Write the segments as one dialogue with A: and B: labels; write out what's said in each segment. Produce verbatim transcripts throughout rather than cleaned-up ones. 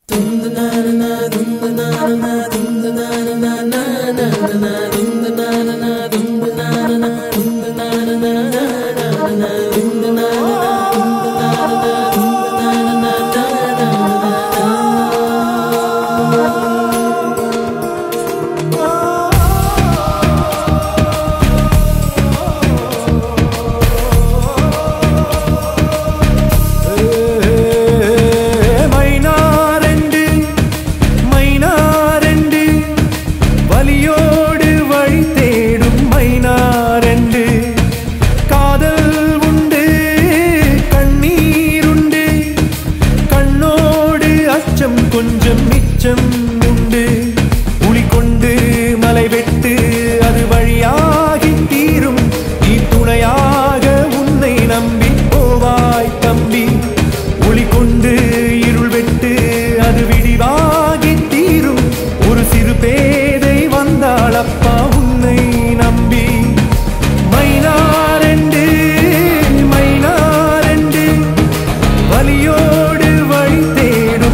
A: கொஞ்சம் மிச்சம் உண்டு உளி கொண்டு மலை வெட்டு அது வழியாகி தீரும் நீ துணையாக உன்னை நம்பி போவாய் தம்பி உளி கொண்டு இருள் வெட்டு அது விடிவாகி தீரும் ஒரு சிறு பேதை வந்தாள் அப்பா உன்னை நம்பி மைனாரெண்டு மைனாரெண்டு வலியோடு வழி தேடும்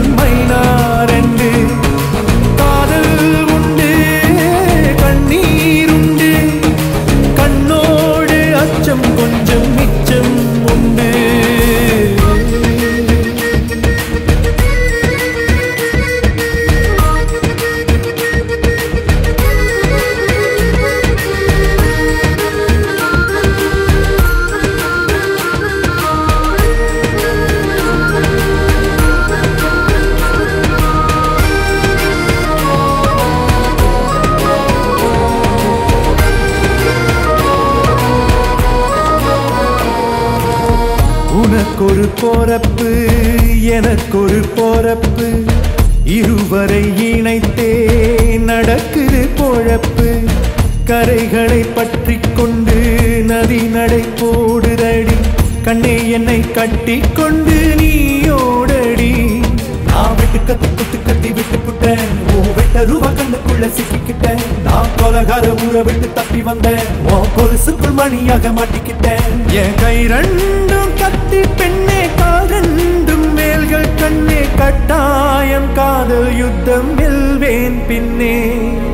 A: கொஞ்சம் மிச்சம் உண்டு உனக்கொரு போறப்பு எனக்கொரு போறப்பு இருவரை இணைத்தே நடக்குது பொழப்பு கரைகளை பற்றி கொண்டு நதி நடை போடுதடி கண்ணே என்னை கட்டி கொண்டு நீயோடடி நான் விட்டு கத்தி குத்து கத்தி விட்டு புட்டேன் ஓ வெட்ட ரூபா கண்ணுக்குள்ள சிக்கிக்கிட்டேன் நான் கொலகார ஊரை விட்டு தப்பி வந்தேன் ஓ கொலுசுக்குள் மணியாக மாட்டிக்கிட்டேன் என் கை ரெண்டும் கத்தி பெண்ணே கால் ரெண்டும் மேல்கள் கண்ணே கட்டாயம் காதல் யுத்தம் வெல்வேன் பின்னே